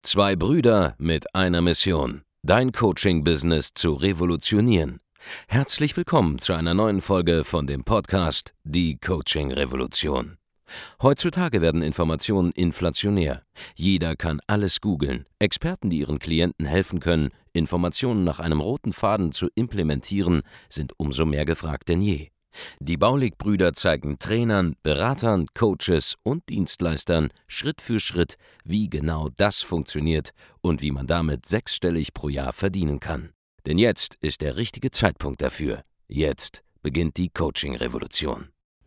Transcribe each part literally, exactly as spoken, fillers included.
Zwei Brüder mit einer Mission, dein Coaching-Business zu revolutionieren. Herzlich willkommen zu einer neuen Folge von dem Podcast Die Coaching-Revolution. Heutzutage werden Informationen inflationär. Jeder kann alles googeln. Experten, die ihren Klienten helfen können, Informationen nach einem roten Faden zu implementieren, sind umso mehr gefragt denn je. Die Baulig-Brüder zeigen Trainern, Beratern, Coaches und Dienstleistern Schritt für Schritt, wie genau das funktioniert und wie man damit sechsstellig pro Jahr verdienen kann. Denn jetzt ist der richtige Zeitpunkt dafür. Jetzt beginnt die Coaching-Revolution.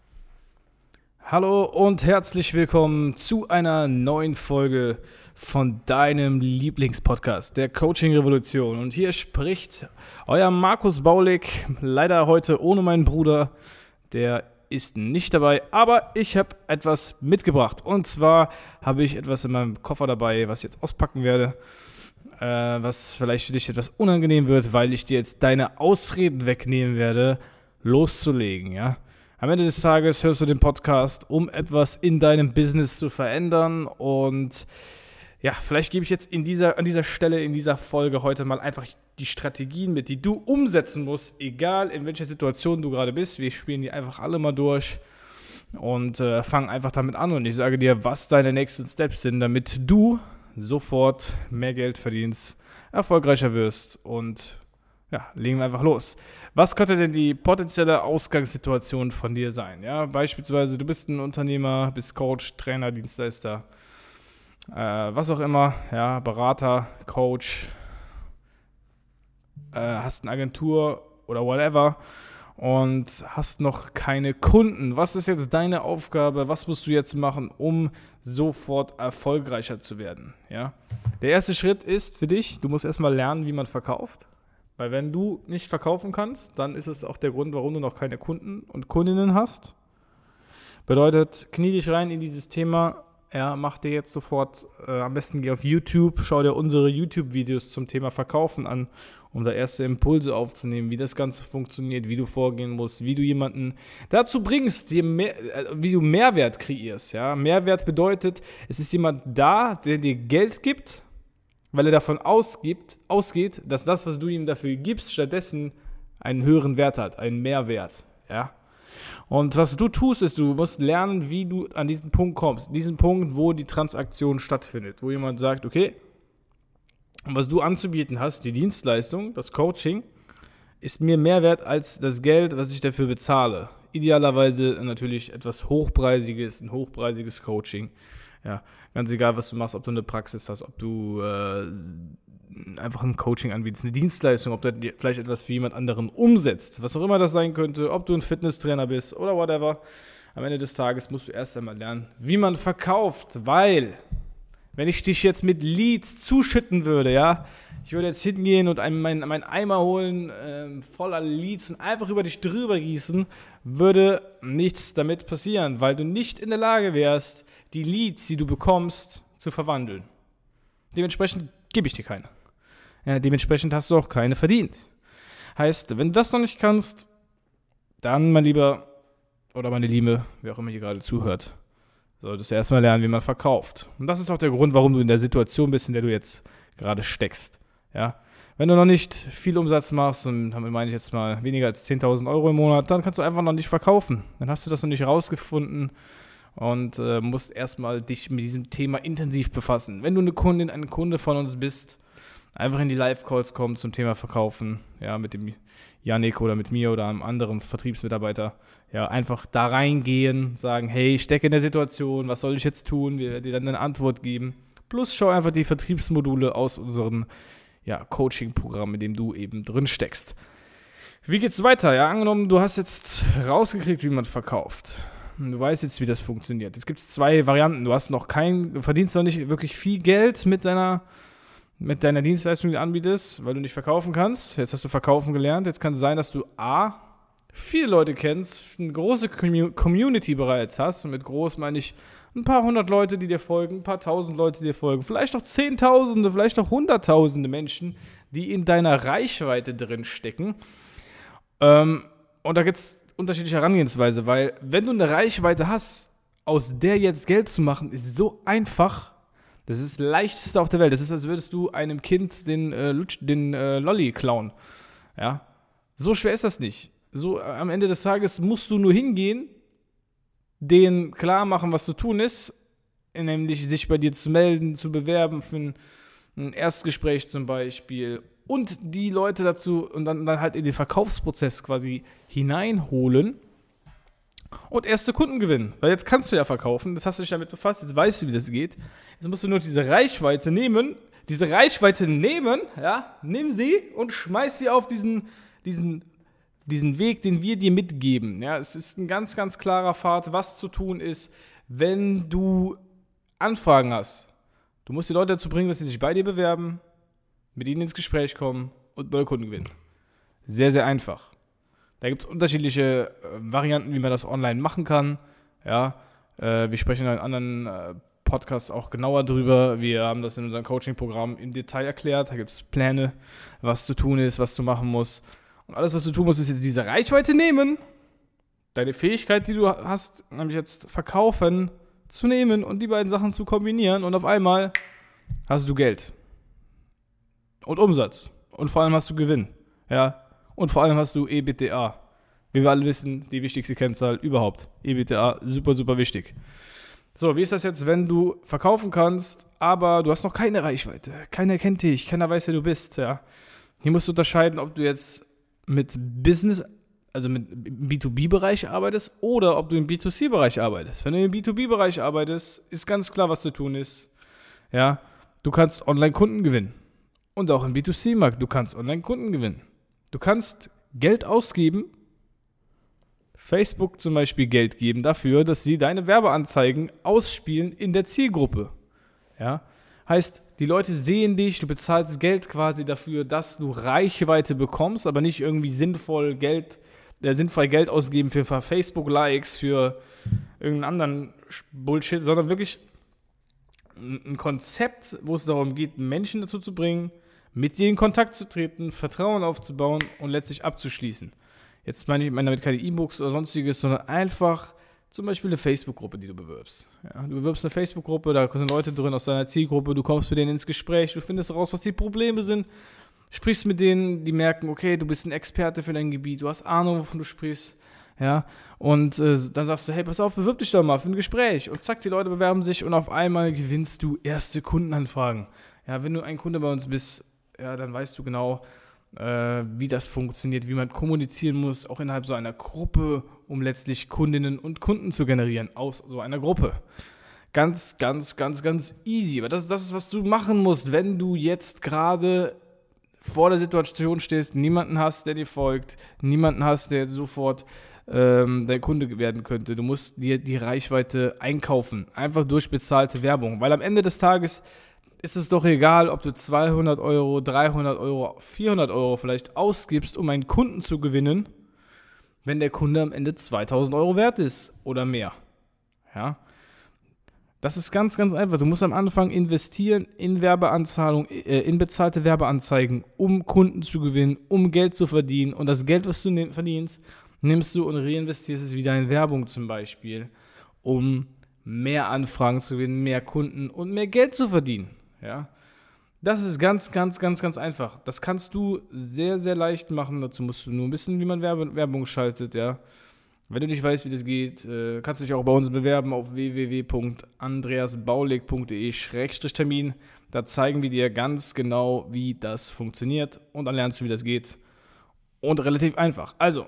Hallo und herzlich willkommen zu einer neuen Folge von deinem Lieblingspodcast, der Coaching-Revolution. Und hier spricht euer Markus Baulig, leider heute ohne meinen Bruder, der ist nicht dabei, aber ich habe etwas mitgebracht. Und zwar habe ich etwas in meinem Koffer dabei, was ich jetzt auspacken werde, äh, was vielleicht für dich etwas unangenehm wird, weil ich dir jetzt deine Ausreden wegnehmen werde, loszulegen, ja. Am Ende des Tages hörst du den Podcast, um etwas in deinem Business zu verändern. Und ja, vielleicht gebe ich jetzt in dieser, an dieser Stelle, in dieser Folge heute mal einfach die Strategien mit, die du umsetzen musst, egal in welcher Situation du gerade bist. Wir spielen die einfach alle mal durch und äh, fangen einfach damit an. Und ich sage dir, was deine nächsten Steps sind, damit du sofort mehr Geld verdienst, erfolgreicher wirst und ja, legen wir einfach los. Was könnte denn die potenzielle Ausgangssituation von dir sein? Ja, beispielsweise, du bist ein Unternehmer, bist Coach, Trainer, Dienstleister, äh, was auch immer, ja, Berater, Coach, äh, hast eine Agentur oder whatever und hast noch keine Kunden. Was ist jetzt deine Aufgabe? Was musst du jetzt machen, um sofort erfolgreicher zu werden? Ja? Der erste Schritt ist für dich, du musst erstmal lernen, wie man verkauft. Weil wenn du nicht verkaufen kannst, dann ist es auch der Grund, warum du noch keine Kunden und Kundinnen hast. Bedeutet, knie dich rein in dieses Thema, ja, mach dir jetzt sofort, äh, am besten geh auf YouTube, schau dir unsere YouTube-Videos zum Thema Verkaufen an, um da erste Impulse aufzunehmen, wie das Ganze funktioniert, wie du vorgehen musst, wie du jemanden dazu bringst, dir mehr, äh, wie du Mehrwert kreierst. Ja? Mehrwert bedeutet, es ist jemand da, der dir Geld gibt, weil er davon ausgibt, ausgeht, dass das, was du ihm dafür gibst, stattdessen einen höheren Wert hat, einen Mehrwert. Ja? Und was du tust, ist, du musst lernen, wie du an diesen Punkt kommst. Diesen Punkt, wo die Transaktion stattfindet. Wo jemand sagt, okay, was du anzubieten hast, die Dienstleistung, das Coaching, ist mir mehr wert als das Geld, was ich dafür bezahle. Idealerweise natürlich etwas Hochpreisiges, ein hochpreisiges Coaching. Ja, ganz egal, was du machst, ob du eine Praxis hast, ob du äh, einfach ein Coaching anbietest, eine Dienstleistung, ob du vielleicht etwas für jemand anderen umsetzt, was auch immer das sein könnte, ob du ein Fitnesstrainer bist oder whatever. Am Ende des Tages musst du erst einmal lernen, wie man verkauft, weil, wenn ich dich jetzt mit Leads zuschütten würde, ja, ich würde jetzt hingehen und einen, meinen, meinen Eimer holen, äh, voller Leads und einfach über dich drüber gießen, würde nichts damit passieren, weil du nicht in der Lage wärst, die Leads, die du bekommst, zu verwandeln. Dementsprechend gebe ich dir keine. Ja, dementsprechend hast du auch keine verdient. Heißt, wenn du das noch nicht kannst, dann, mein Lieber oder meine Liebe, wer auch immer hier gerade zuhört, solltest du erstmal lernen, wie man verkauft. Und das ist auch der Grund, warum du in der Situation bist, in der du jetzt gerade steckst. Ja? Wenn du noch nicht viel Umsatz machst, und damit meine ich jetzt mal weniger als zehntausend Euro im Monat, dann kannst du einfach noch nicht verkaufen. Dann hast du das noch nicht rausgefunden und äh, musst erstmal dich mit diesem Thema intensiv befassen. Wenn du eine Kundin, ein Kunde von uns bist, einfach in die Live-Calls kommen zum Thema Verkaufen, ja, mit dem Yannick oder mit mir oder einem anderen Vertriebsmitarbeiter, ja, einfach da reingehen, sagen, hey, ich stecke in der Situation, was soll ich jetzt tun? Wir werden dir dann eine Antwort geben. Plus schau einfach die Vertriebsmodule aus unserem ja, Coaching-Programm, in dem du eben drin steckst. Wie geht's weiter? Ja, angenommen, du hast jetzt rausgekriegt, wie man verkauft. Du weißt jetzt, wie das funktioniert. Jetzt gibt es zwei Varianten. Du hast noch kein, du verdienst noch nicht wirklich viel Geld mit deiner, mit deiner Dienstleistung, die du anbietest, weil du nicht verkaufen kannst. Jetzt hast du verkaufen gelernt. Jetzt kann es sein, dass du A, viele Leute kennst, eine große Community bereits hast. Und mit groß meine ich ein paar hundert Leute, die dir folgen, ein paar tausend Leute, die dir folgen. Vielleicht auch Zehntausende, vielleicht auch Hunderttausende Menschen, die in deiner Reichweite drin stecken. Ähm, und da gibt es unterschiedliche Herangehensweise, weil wenn du eine Reichweite hast, aus der jetzt Geld zu machen, ist so einfach, Das ist das Leichteste auf der Welt. Das ist, als würdest du einem Kind den, äh, Lutsch, den äh, Lolli klauen. Ja? So schwer ist das nicht. So, äh, am Ende des Tages musst du nur hingehen, denen klar machen, was zu tun ist, nämlich sich bei dir zu melden, zu bewerben für ein, ein Erstgespräch zum Beispiel und die Leute dazu und dann, dann halt in den Verkaufsprozess quasi hineinholen und erste Kunden gewinnen. Weil jetzt kannst du ja verkaufen, das hast du dich damit befasst, jetzt weißt du, wie das geht. Jetzt musst du nur diese Reichweite nehmen, diese Reichweite nehmen, ja, nimm sie und schmeiß sie auf diesen, diesen, diesen Weg, den wir dir mitgeben. Ja, es ist ein ganz, ganz klarer Pfad, was zu tun ist, wenn du Anfragen hast. Du musst die Leute dazu bringen, dass sie sich bei dir bewerben, mit ihnen ins Gespräch kommen und neue Kunden gewinnen. Sehr, sehr einfach. Da gibt es unterschiedliche äh, Varianten, wie man das online machen kann. Ja, äh, wir sprechen in anderen äh, Podcasts auch genauer drüber. Wir haben das in unserem Coaching-Programm im Detail erklärt. Da gibt es Pläne, was zu tun ist, was du machen musst. Und alles, was du tun musst, ist jetzt diese Reichweite nehmen, deine Fähigkeit, die du hast, nämlich jetzt verkaufen, zu nehmen und die beiden Sachen zu kombinieren und auf einmal hast du Geld und Umsatz und vor allem hast du Gewinn. Ja. Und vor allem hast du E B T A. Wie wir alle wissen, die wichtigste Kennzahl überhaupt. E B T A, super, super wichtig. So, wie ist das jetzt, wenn du verkaufen kannst, aber du hast noch keine Reichweite? Keiner kennt dich, keiner weiß, wer du bist. Ja. Hier musst du unterscheiden, ob du jetzt mit Business, also mit B zwei B-Bereich arbeitest oder ob du im B zwei C-Bereich arbeitest. Wenn du im B zwei B-Bereich arbeitest, ist ganz klar, was zu tun ist. Ja, du kannst Online-Kunden gewinnen. Und auch im B zwei C-Markt, du kannst Online-Kunden gewinnen. Du kannst Geld ausgeben, Facebook zum Beispiel Geld geben dafür, dass sie deine Werbeanzeigen ausspielen in der Zielgruppe. Ja? Heißt, die Leute sehen dich, du bezahlst Geld quasi dafür, dass du Reichweite bekommst, aber nicht irgendwie sinnvoll Geld, äh, sinnvoll Geld ausgeben für Facebook-Likes, für irgendeinen anderen Bullshit, sondern wirklich ein Konzept, wo es darum geht, Menschen dazu zu bringen, mit dir in Kontakt zu treten, Vertrauen aufzubauen und letztlich abzuschließen. Jetzt meine ich meine damit keine E-Books oder sonstiges, sondern einfach zum Beispiel eine Facebook-Gruppe, die du bewirbst. Ja, du bewirbst eine Facebook-Gruppe, da sind Leute drin aus deiner Zielgruppe, du kommst mit denen ins Gespräch, du findest heraus, was die Probleme sind, sprichst mit denen, die merken, okay, du bist ein Experte für dein Gebiet, du hast Ahnung, wovon du sprichst, ja, und äh, dann sagst du, hey, pass auf, bewirb dich doch mal für ein Gespräch und zack, die Leute bewerben sich und auf einmal gewinnst du erste Kundenanfragen. Ja, wenn du ein Kunde bei uns bist, ja, dann weißt du genau, äh, wie das funktioniert, wie man kommunizieren muss, auch innerhalb so einer Gruppe, um letztlich Kundinnen und Kunden zu generieren aus so einer Gruppe. Ganz, ganz, ganz, ganz easy. Aber das, das ist, was du machen musst, wenn du jetzt gerade vor der Situation stehst, niemanden hast, der dir folgt, niemanden hast, der sofort ähm, dein Kunde werden könnte. Du musst dir die Reichweite einkaufen, einfach durch bezahlte Werbung, weil am Ende des Tages ist es doch egal, ob du zweihundert Euro, dreihundert Euro, vierhundert Euro vielleicht ausgibst, um einen Kunden zu gewinnen, wenn der Kunde am Ende zweitausend Euro wert ist oder mehr. Ja, das ist ganz, ganz einfach. Du musst am Anfang investieren in Werbeanzahlung, äh, in bezahlte Werbeanzeigen, um Kunden zu gewinnen, um Geld zu verdienen. Und das Geld, was du ne- verdienst, nimmst du und reinvestierst es wieder in Werbung zum Beispiel, um mehr Anfragen zu gewinnen, mehr Kunden und mehr Geld zu verdienen. Ja, das ist ganz, ganz, ganz, ganz einfach. Das kannst du sehr, sehr leicht machen. Dazu musst du nur wissen, wie man Werbe- Werbung schaltet. Ja, wenn du nicht weißt, wie das geht, äh, kannst du dich auch bei uns bewerben auf w w w punkt andreas baulig punkt d e Schrägstrich Termin. Da zeigen wir dir ganz genau, wie das funktioniert und dann lernst du, wie das geht. Und relativ einfach. Also,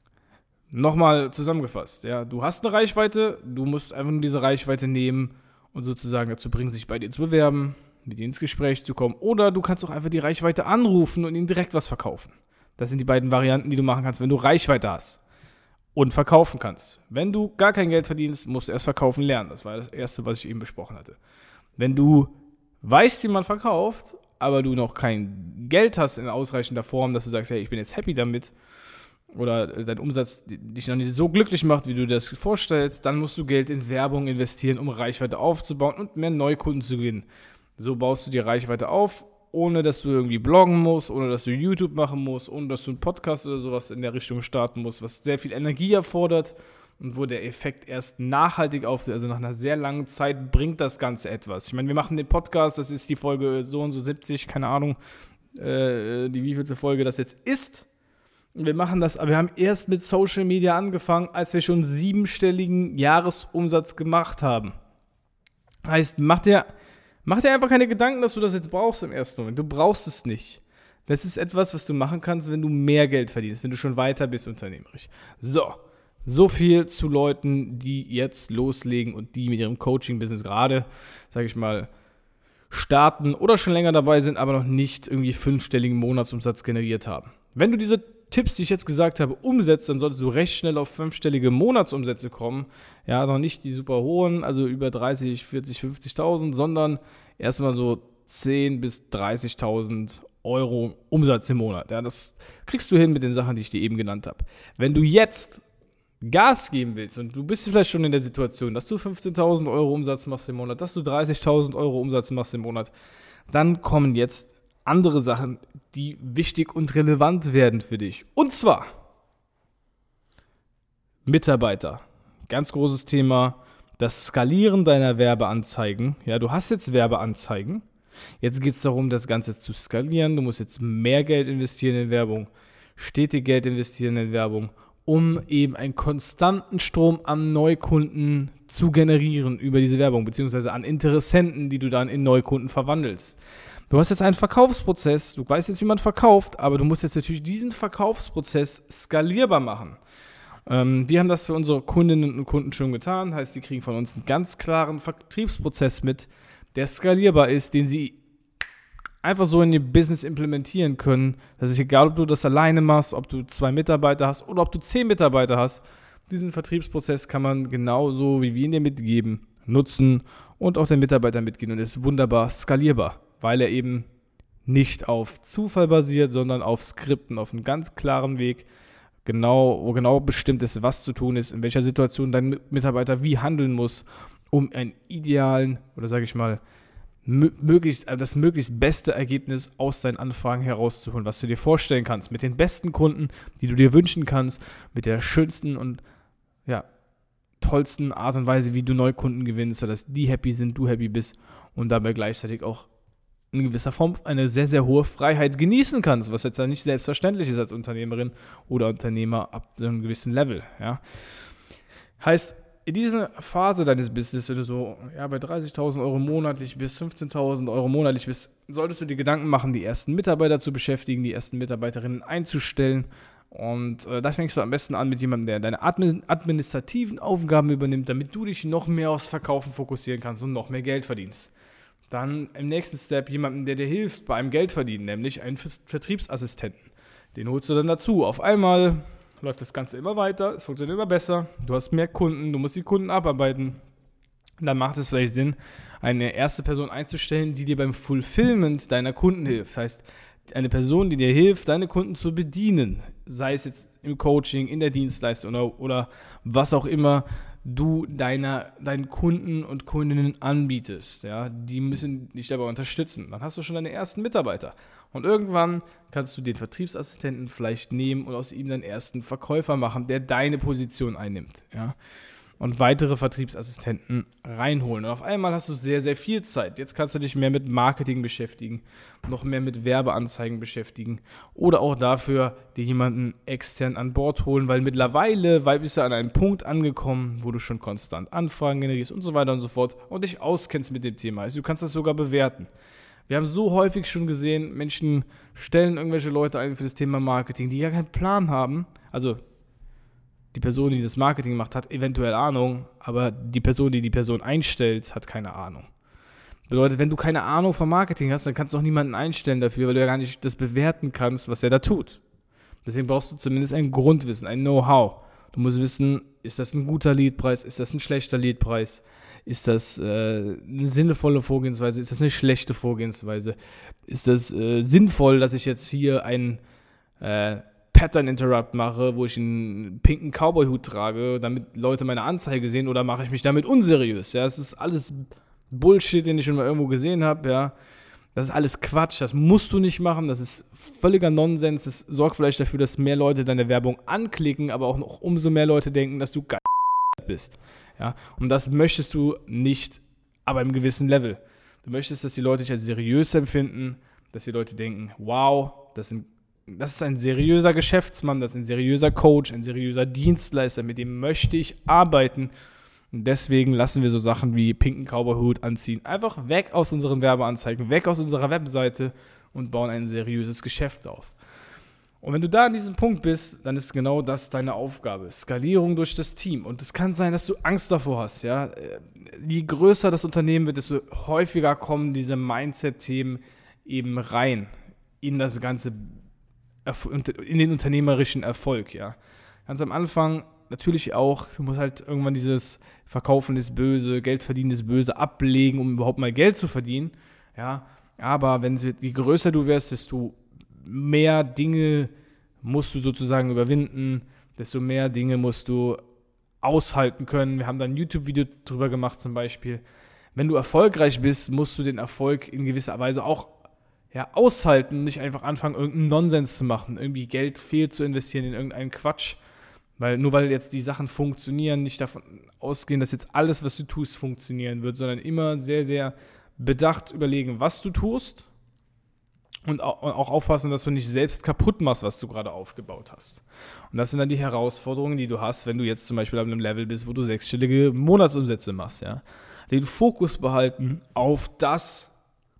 nochmal zusammengefasst. Ja, du hast eine Reichweite, du musst einfach nur diese Reichweite nehmen und sozusagen dazu bringen, sich bei dir zu bewerben, mit dir ins Gespräch zu kommen. Oder du kannst auch einfach die Reichweite anrufen und ihnen direkt was verkaufen. Das sind die beiden Varianten, die du machen kannst, wenn du Reichweite hast und verkaufen kannst. Wenn du gar kein Geld verdienst, musst du erst verkaufen lernen. Das war das Erste, was ich eben besprochen hatte. Wenn du weißt, wie man verkauft, aber du noch kein Geld hast in ausreichender Form, dass du sagst, hey, ich bin jetzt happy damit, oder dein Umsatz dich noch nicht so glücklich macht, wie du dir das vorstellst, dann musst du Geld in Werbung investieren, um Reichweite aufzubauen und mehr Neukunden zu gewinnen. So baust du dir Reichweite auf, ohne dass du irgendwie bloggen musst, ohne dass du YouTube machen musst, ohne dass du einen Podcast oder sowas in der Richtung starten musst, was sehr viel Energie erfordert und wo der Effekt erst nachhaltig auftritt, also nach einer sehr langen Zeit bringt das Ganze etwas. Ich meine, wir machen den Podcast, das ist die Folge so und so siebzig, keine Ahnung, äh, die wievielte Folge das jetzt ist. Und wir machen das, aber wir haben erst mit Social Media angefangen, als wir schon siebenstelligen Jahresumsatz gemacht haben. Heißt, mach dir, mach dir einfach keine Gedanken, dass du das jetzt brauchst im ersten Moment. Du brauchst es nicht. Das ist etwas, was du machen kannst, wenn du mehr Geld verdienst, wenn du schon weiter bist unternehmerisch. So, so viel zu Leuten, die jetzt loslegen und die mit ihrem Coaching-Business gerade, sage ich mal, starten oder schon länger dabei sind, aber noch nicht irgendwie fünfstelligen Monatsumsatz generiert haben. Wenn du diese Tipps, die ich jetzt gesagt habe, umsetzt, dann solltest du recht schnell auf fünfstellige Monatsumsätze kommen. Ja, noch nicht die super hohen, also über dreißig, vierzig, fünfzigtausend, sondern erstmal so zehn bis dreißigtausend Euro Umsatz im Monat. Ja, das kriegst du hin mit den Sachen, die ich dir eben genannt habe. Wenn du jetzt Gas geben willst und du bist vielleicht schon in der Situation, dass du fünfzehntausend Euro Umsatz machst im Monat, dass du dreißigtausend Euro Umsatz machst im Monat, dann kommen jetzt andere Sachen, die wichtig und relevant werden für dich. Und zwar Mitarbeiter. Ganz großes Thema, das Skalieren deiner Werbeanzeigen. Ja, du hast jetzt Werbeanzeigen. Jetzt geht es darum, das Ganze zu skalieren. Du musst jetzt mehr Geld investieren in Werbung, stetig Geld investieren in Werbung, um eben einen konstanten Strom an Neukunden zu generieren über diese Werbung, beziehungsweise an Interessenten, die du dann in Neukunden verwandelst. Du hast jetzt einen Verkaufsprozess, du weißt jetzt, wie man verkauft, aber du musst jetzt natürlich diesen Verkaufsprozess skalierbar machen. Ähm, wir haben das für unsere Kundinnen und Kunden schon getan, heißt, die kriegen von uns einen ganz klaren Vertriebsprozess mit, der skalierbar ist, den sie einfach so in ihr Business implementieren können. Das ist egal, ob du das alleine machst, ob du zwei Mitarbeiter hast oder ob du zehn Mitarbeiter hast. Diesen Vertriebsprozess kann man genauso, wie wir ihn dir mitgeben, nutzen und auch den Mitarbeitern mitgeben und ist wunderbar skalierbar, weil er eben nicht auf Zufall basiert, sondern auf Skripten, auf einem ganz klaren Weg, genau, wo genau bestimmt ist, was zu tun ist, in welcher Situation dein Mitarbeiter wie handeln muss, um einen idealen, oder sage ich mal, möglichst, das möglichst beste Ergebnis aus deinen Anfragen herauszuholen, was du dir vorstellen kannst, mit den besten Kunden, die du dir wünschen kannst, mit der schönsten und ja, tollsten Art und Weise, wie du Neukunden gewinnst, sodass die happy sind, du happy bist und dabei gleichzeitig auch in gewisser Form eine sehr, sehr hohe Freiheit genießen kannst, was jetzt ja nicht selbstverständlich ist als Unternehmerin oder Unternehmer ab einem gewissen Level. Ja. Heißt, in dieser Phase deines Business, wenn du so ja, bei dreißigtausend Euro monatlich bis fünfzehntausend Euro monatlich bist, solltest du dir Gedanken machen, die ersten Mitarbeiter zu beschäftigen, die ersten Mitarbeiterinnen einzustellen. Und äh, da fängst du am besten an mit jemandem, der deine admin- administrativen Aufgaben übernimmt, damit du dich noch mehr aufs Verkaufen fokussieren kannst und noch mehr Geld verdienst. Dann im nächsten Step jemanden, der dir hilft bei einem Geldverdienen, nämlich einen Vertriebsassistenten. Den holst du dann dazu. Auf einmal läuft das Ganze immer weiter, es funktioniert immer besser, du hast mehr Kunden, du musst die Kunden abarbeiten. Dann macht es vielleicht Sinn, eine erste Person einzustellen, die dir beim Fulfillment deiner Kunden hilft. Das heißt, eine Person, die dir hilft, deine Kunden zu bedienen, sei es jetzt im Coaching, in der Dienstleistung oder, oder was auch immer du deiner, deinen Kunden und Kundinnen anbietest. Ja, die müssen dich dabei unterstützen. Dann hast du schon deine ersten Mitarbeiter. Und irgendwann kannst du den Vertriebsassistenten vielleicht nehmen und aus ihm deinen ersten Verkäufer machen, der deine Position einnimmt. Ja? Und weitere Vertriebsassistenten reinholen. Und auf einmal hast du sehr, sehr viel Zeit. Jetzt kannst du dich mehr mit Marketing beschäftigen, noch mehr mit Werbeanzeigen beschäftigen oder auch dafür dir jemanden extern an Bord holen, weil mittlerweile weil bist du an einem Punkt angekommen, wo du schon konstant Anfragen generierst und so weiter und so fort und dich auskennst mit dem Thema. Also du kannst das sogar bewerten. Wir haben so häufig schon gesehen, Menschen stellen irgendwelche Leute ein für das Thema Marketing, die gar keinen Plan haben. Also die Person, die das Marketing macht, hat eventuell Ahnung, aber die Person, die die Person einstellt, hat keine Ahnung. Bedeutet, wenn du keine Ahnung vom Marketing hast, dann kannst du auch niemanden einstellen dafür, weil du ja gar nicht das bewerten kannst, was er da tut. Deswegen brauchst du zumindest ein Grundwissen, ein Know-how. Du musst wissen, ist das ein guter Leadpreis, ist das ein schlechter Leadpreis, ist das äh, eine sinnvolle Vorgehensweise, ist das eine schlechte Vorgehensweise, ist das äh, sinnvoll, dass ich jetzt hier ein äh, Pattern Interrupt mache, wo ich einen pinken Cowboy-Hut trage, damit Leute meine Anzeige sehen, oder mache ich mich damit unseriös? Ja, das ist alles Bullshit, den ich schon mal irgendwo gesehen habe, ja. Das ist alles Quatsch, das musst du nicht machen, das ist völliger Nonsens, das sorgt vielleicht dafür, dass mehr Leute deine Werbung anklicken, aber auch noch umso mehr Leute denken, dass du geil wert bist. Ja? Und das möchtest du nicht, aber im gewissen Level. Du möchtest, dass die Leute dich als seriös empfinden, dass die Leute denken, wow, das, sind, das ist ein seriöser Geschäftsmann, das ist ein seriöser Coach, ein seriöser Dienstleister, mit dem möchte ich arbeiten. Und deswegen lassen wir so Sachen wie pinken Cowboy-Hut anziehen einfach weg aus unseren Werbeanzeigen, weg aus unserer Webseite und bauen ein seriöses Geschäft auf. Und wenn du da an diesem Punkt bist, dann ist genau das deine Aufgabe. Skalierung durch das Team. Und es kann sein, dass du Angst davor hast. Ja? Je größer das Unternehmen wird, desto häufiger kommen diese Mindset-Themen eben rein in das ganze, in den unternehmerischen Erfolg. Ja? Ganz am Anfang natürlich auch, du musst halt irgendwann dieses Verkaufen ist böse, Geld verdienen ist böse ablegen, um überhaupt mal Geld zu verdienen. Ja? Aber wenn sie, je größer du wirst, desto mehr Dinge musst du sozusagen überwinden, desto mehr Dinge musst du aushalten können. Wir haben da ein YouTube-Video drüber gemacht zum Beispiel. Wenn du erfolgreich bist, musst du den Erfolg in gewisser Weise auch ja, aushalten, nicht einfach anfangen, irgendeinen Nonsens zu machen, irgendwie Geld fehl zu investieren in irgendeinen Quatsch. Weil nur weil jetzt die Sachen funktionieren, nicht davon ausgehen, dass jetzt alles, was du tust, funktionieren wird, sondern immer sehr, sehr bedacht überlegen, was du tust. Und auch aufpassen, dass du nicht selbst kaputt machst, was du gerade aufgebaut hast. Und das sind dann die Herausforderungen, die du hast, wenn du jetzt zum Beispiel auf einem Level bist, wo du sechsstellige Monatsumsätze machst. Ja? Den Fokus behalten auf das,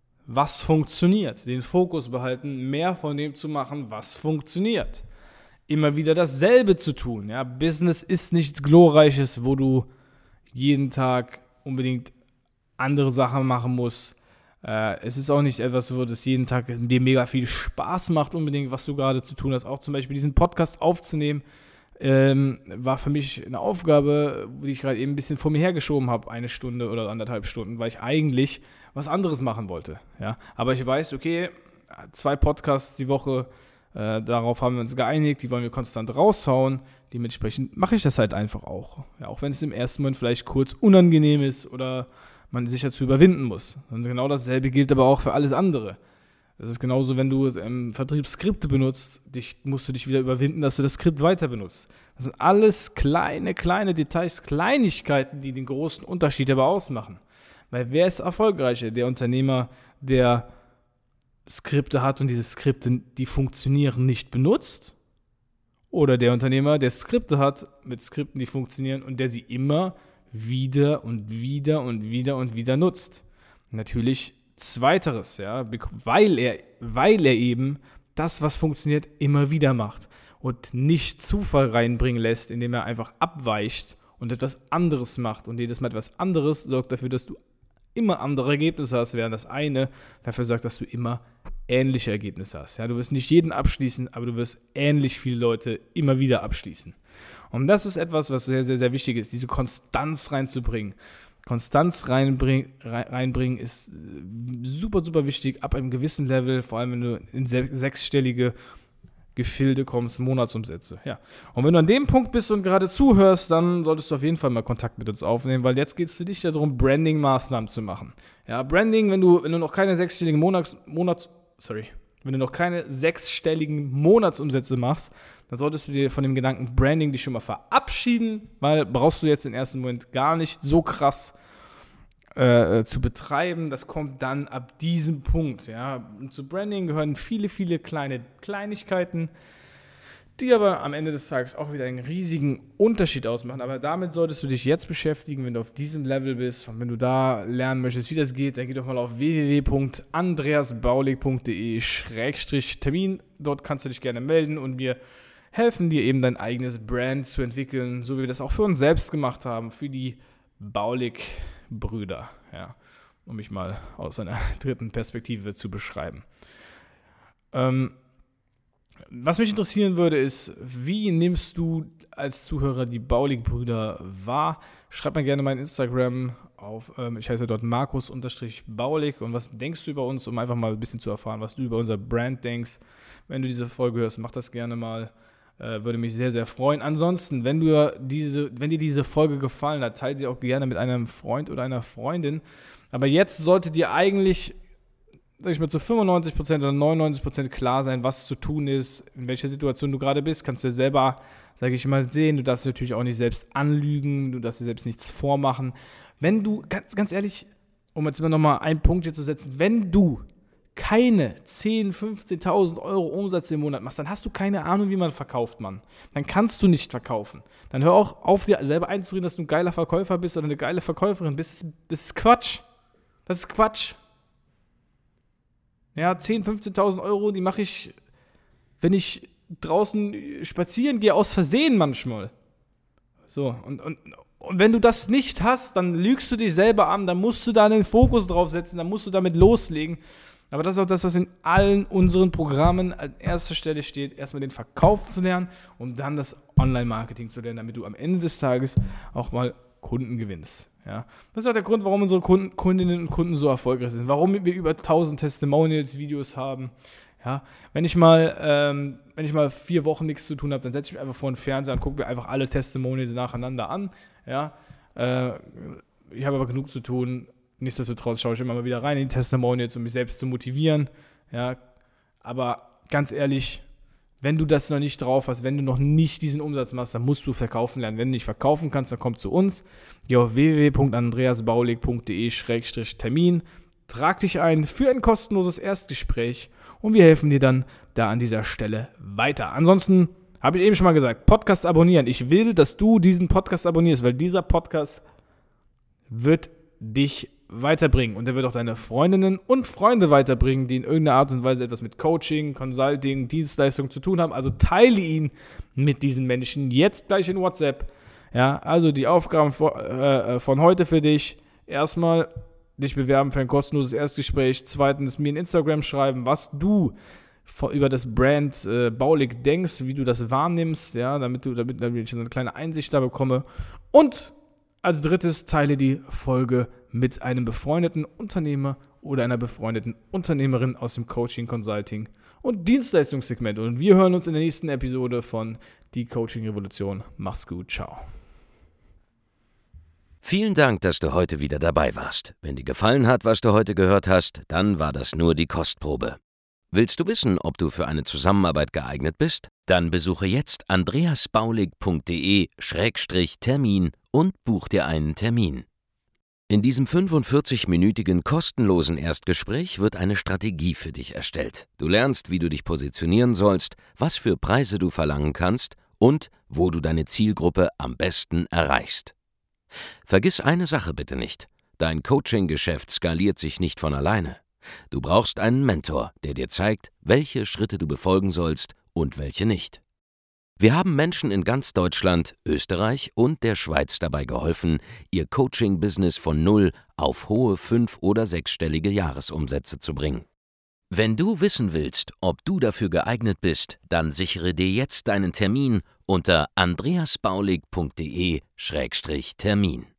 was funktioniert. Den Fokus behalten, mehr von dem zu machen, was funktioniert. Immer wieder dasselbe zu tun. Ja? Business ist nichts Glorreiches, wo du jeden Tag unbedingt andere Sachen machen musst. Äh, es ist auch nicht etwas, wo das jeden Tag dir mega viel Spaß macht, unbedingt, was du gerade zu tun hast. Auch zum Beispiel diesen Podcast aufzunehmen, ähm, war für mich eine Aufgabe, die ich gerade eben ein bisschen vor mir hergeschoben habe, eine Stunde oder anderthalb Stunden, weil ich eigentlich was anderes machen wollte. Ja? Aber ich weiß, okay, zwei Podcasts die Woche, äh, darauf haben wir uns geeinigt, die wollen wir konstant raushauen. Dementsprechend mache ich das halt einfach auch. Ja, auch wenn es im ersten Moment vielleicht kurz unangenehm ist oder man sich dazu überwinden muss. Und genau dasselbe gilt aber auch für alles andere. Das ist genauso, wenn du im Vertrieb Skripte benutzt, dich, musst du dich wieder überwinden, dass du das Skript weiter benutzt. Das sind alles kleine, kleine Details, Kleinigkeiten, die den großen Unterschied aber ausmachen. Weil wer ist erfolgreicher? Der Unternehmer, der Skripte hat und diese Skripte, die funktionieren, nicht benutzt? Oder der Unternehmer, der Skripte hat mit Skripten, die funktionieren und der sie immer wieder und wieder und wieder und wieder nutzt. Natürlich Zweiteres, ja, weil er, weil er eben das, was funktioniert, immer wieder macht und nicht Zufall reinbringen lässt, indem er einfach abweicht und etwas anderes macht. Und jedes Mal etwas anderes sorgt dafür, dass du immer andere Ergebnisse hast, während das eine dafür sorgt, dass du immer ähnliche Ergebnisse hast. Ja, du wirst nicht jeden abschließen, aber du wirst ähnlich viele Leute immer wieder abschließen. Und das ist etwas, was sehr, sehr, sehr wichtig ist, diese Konstanz reinzubringen. Konstanz reinbring, reinbringen ist super, super wichtig ab einem gewissen Level, vor allem wenn du in sechsstellige Gefilde kommst, Monatsumsätze. Ja. Und wenn du an dem Punkt bist und gerade zuhörst, dann solltest du auf jeden Fall mal Kontakt mit uns aufnehmen, weil jetzt geht es für dich darum, Branding-Maßnahmen zu machen. Ja, Branding, wenn du, wenn du noch keine sechsstelligen Monats, Monats, sorry, wenn du noch keine sechsstelligen Monatsumsätze machst, dann solltest du dir von dem Gedanken Branding dich schon mal verabschieden, weil brauchst du jetzt im ersten Moment gar nicht so krass äh, zu betreiben. Das kommt dann ab diesem Punkt. Ja. Und zu Branding gehören viele, viele kleine Kleinigkeiten, die aber am Ende des Tages auch wieder einen riesigen Unterschied ausmachen. Aber damit solltest du dich jetzt beschäftigen, wenn du auf diesem Level bist. Und wenn du da lernen möchtest, wie das geht, dann geh doch mal auf w w w punkt andreas baulig punkt de Schrägstrich Termin. Dort kannst du dich gerne melden und wir helfen dir eben dein eigenes Brand zu entwickeln, so wie wir das auch für uns selbst gemacht haben, für die Baulig-Brüder, ja, um mich mal aus einer dritten Perspektive zu beschreiben. Ähm, was mich interessieren würde, ist, wie nimmst du als Zuhörer die Baulig-Brüder wahr? Schreib mir gerne mein Instagram auf, ähm, ich heiße dort Markus-Baulig und was denkst du über uns, um einfach mal ein bisschen zu erfahren, was du über unser Brand denkst. Wenn du diese Folge hörst, mach das gerne mal. Äh, würde mich sehr, sehr freuen. Ansonsten, wenn, du diese, wenn dir diese Folge gefallen hat, teile sie auch gerne mit einem Freund oder einer Freundin. Aber jetzt sollte dir eigentlich sag ich mal, zu fünfundneunzig Prozent oder neunundneunzig Prozent klar sein, was zu tun ist, in welcher Situation du gerade bist. Kannst du dir selber, sage ich mal, sehen. Du darfst natürlich auch nicht selbst anlügen, du darfst dir selbst nichts vormachen. Wenn du, ganz, ganz ehrlich, um jetzt mal nochmal einen Punkt hier zu setzen, wenn du keine zehntausend, fünfzehntausend Euro Umsatz im Monat machst, dann hast du keine Ahnung, wie man verkauft, Mann. Dann kannst du nicht verkaufen. Dann hör auch auf, dir selber einzureden, dass du ein geiler Verkäufer bist oder eine geile Verkäuferin bist. Das ist Quatsch. Das ist Quatsch. Ja, zehntausend, fünfzehntausend Euro, die mache ich, wenn ich draußen spazieren gehe, aus Versehen manchmal. So, und, und, und wenn du das nicht hast, dann lügst du dich selber an, dann musst du da den Fokus drauf setzen, dann musst du damit loslegen. Aber das ist auch das, was in allen unseren Programmen an erster Stelle steht, erstmal den Verkauf zu lernen und dann das Online-Marketing zu lernen, damit du am Ende des Tages auch mal Kunden gewinnst. Ja, das ist auch der Grund, warum unsere Kunden, Kundinnen und Kunden so erfolgreich sind, warum wir über tausend Testimonials-Videos haben. Ja, wenn ich mal, ähm, wenn ich mal vier Wochen nichts zu tun habe, dann setze ich mich einfach vor den Fernseher und gucke mir einfach alle Testimonials nacheinander an. Ja, äh, ich habe aber genug zu tun. Nichtsdestotrotz schaue ich immer mal wieder rein in die Testimonials, um mich selbst zu motivieren. Ja, aber ganz ehrlich, wenn du das noch nicht drauf hast, wenn du noch nicht diesen Umsatz machst, dann musst du verkaufen lernen. Wenn du nicht verkaufen kannst, dann komm zu uns. Geh auf w w w punkt andreas baulig punkt d e schrägstrich termin, trag dich ein für ein kostenloses Erstgespräch und wir helfen dir dann da an dieser Stelle weiter. Ansonsten habe ich eben schon mal gesagt, Podcast abonnieren. Ich will, dass du diesen Podcast abonnierst, weil dieser Podcast wird dich weiterbringen und der wird auch deine Freundinnen und Freunde weiterbringen, die in irgendeiner Art und Weise etwas mit Coaching, Consulting, Dienstleistung zu tun haben. Also teile ihn mit diesen Menschen jetzt gleich in WhatsApp. Ja, also die Aufgaben von heute für dich: erstmal dich bewerben für ein kostenloses Erstgespräch, zweitens mir in Instagram schreiben, was du über das Brand äh, Baulig denkst, wie du das wahrnimmst, ja, damit du damit, damit ich eine kleine Einsicht da bekomme, und als drittes teile die Folge mit einem befreundeten Unternehmer oder einer befreundeten Unternehmerin aus dem Coaching, Consulting und Dienstleistungssegment. Und wir hören uns in der nächsten Episode von Die Coaching Revolution. Mach's gut, ciao. Vielen Dank, dass du heute wieder dabei warst. Wenn dir gefallen hat, was du heute gehört hast, dann war das nur die Kostprobe. Willst du wissen, ob du für eine Zusammenarbeit geeignet bist? Dann besuche jetzt andreas baulig punkt d e schrägstrich termin und buch dir einen Termin. In diesem fünfundvierzig-minütigen kostenlosen Erstgespräch wird eine Strategie für dich erstellt. Du lernst, wie du dich positionieren sollst, was für Preise du verlangen kannst und wo du deine Zielgruppe am besten erreichst. Vergiss eine Sache bitte nicht: Dein Coaching-Geschäft skaliert sich nicht von alleine. Du brauchst einen Mentor, der dir zeigt, welche Schritte du befolgen sollst und welche nicht. Wir haben Menschen in ganz Deutschland, Österreich und der Schweiz dabei geholfen, ihr Coaching-Business von null auf hohe fünf- oder sechsstellige Jahresumsätze zu bringen. Wenn du wissen willst, ob du dafür geeignet bist, dann sichere dir jetzt deinen Termin unter andreas baulig punkt d e schrägstrich termin.